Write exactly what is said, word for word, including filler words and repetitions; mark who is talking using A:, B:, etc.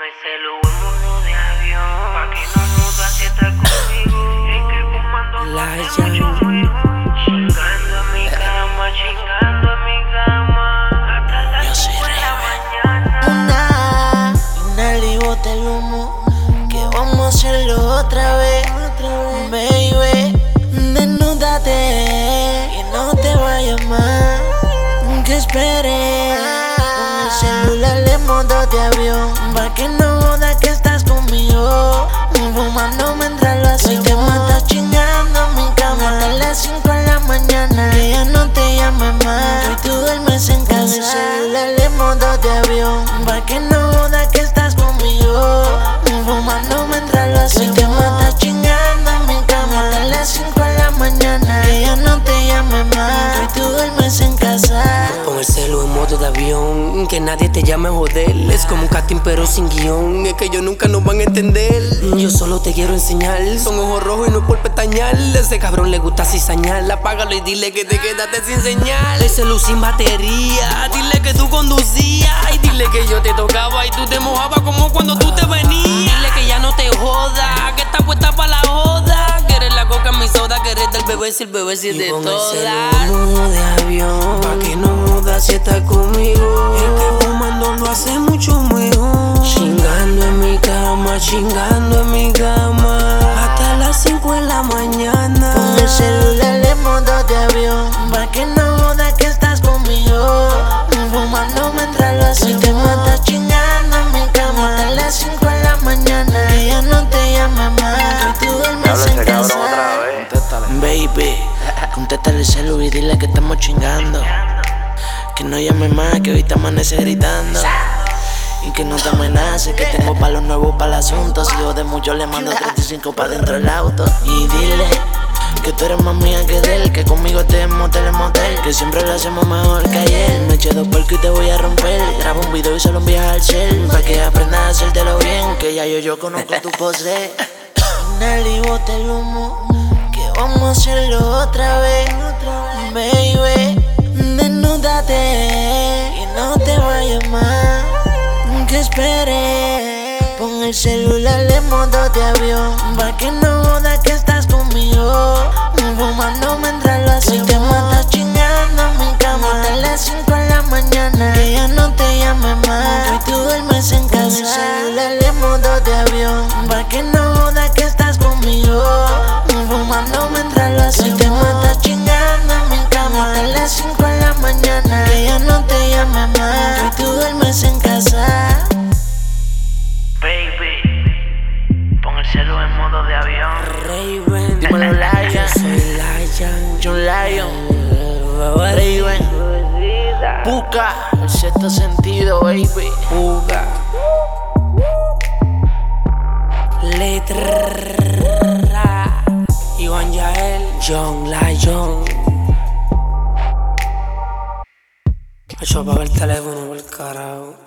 A: el celu en modo de avión, pa' que no mudas si estás conmigo. Es que fumando no hace mucho mejor. Chingando en mi cama, chingando en mi cama, hasta las cinco de la mañana.
B: Una, una y bota el humo, que vamos a hacerlo otra vez, baby. Desnúdate y no te vayas más, que esperes. Con el celular en modo de avión, pa' que no jodas que estás conmigo. Fumando mientras lo hacemos. Hoy te matas chingando en mi cama hasta las cinco de la mañana. Que ya no te llame más, hoy tú duermes en casa. Con el celular en modo de avión, pa' que no jodas que estás conmigo. Fumando mientras lo hacemos. Hoy te matas chingando en mi cama hasta las cinco de la mañana. Que ya no te llame más, hoy tú duermes en casa.
C: Pon el celu en modo de avión, que nadie te llame a joder. Es como un casting pero sin guión, es que ellos nunca nos van a entender. Yo solo te quiero enseñar, son ojos rojos y no es por pestañear. Ese cabrón le gusta cizañar, apágalo y dile que te quedaste sin señal. El celu sin batería, dile que tú conducías. Y dile que yo te tocaba y tú te mojabas como cuando tú te venías. Dile que ya no te joda, que estás puesta pa' la joda. Que eres la coca en mi soda, que eres del bebé si el bebé si es de todas. Y pon el celu en modo de avión, pa' que no jodas si estás conmigo. Es que fumando lo hace mucho mejor. Chingando en mi cama, chingando en mi cama, hasta las cinco de la mañana.
B: Pon el celular en modo de avión, pa' que no jodas que estás conmigo. Fumando mientras lo hacemos. Hoy te matas chingando en mi cama hasta las cinco de la mañana. Que ya no te llame más, hoy tú duermes en casa. Baby, contéstale el celu y dile que estamos chingando. Que no llame más, que hoy te amanece gritando. Y que no te amenace, que tengo palos nuevos para el asunto. Si yo de mucho le mando treinta y cinco pa' dentro del auto. Y dile que tú eres más mía que de él, que conmigo te en motel en motel, que siempre lo hacemos mejor que ayer. Me eché dos puercos y te voy a romper. Grabo un video y se lo envías al cel, pa' que aprendas a hacértelo bien, que ya yo, yo conozco tu pose. Nelly, bota el humo, que vamos a hacerlo otra vez, baby. Desnúdate y no te vayas más, que esperes. Pon el celular en modo de avión, pa' que no jodas que estás conmigo. Fumando mientras lo hacemos. Hoy te matas chingando en mi cama hasta las cinco de la mañana. Que ya no te llame más, hoy tú duermes en casa. Pon el celular en modo de avión, pa' que no jodas que estás conmigo. Fumando mientras lo hacemos. Hoy te matas chingando en mi cama hasta las cinco de la mañana. Que ya no te llame más, hoy tú duermes en casa.
A: Baby, pon el celu en modo de avión.
C: Raven,
B: Dímelo, Lion.
C: yo soy Lion,
B: John Lion, Raven, Puka, el sexto sentido, baby.
C: Puga, Letra, Iván Yael, John Lion. Yo apago el teléfono por el carajo.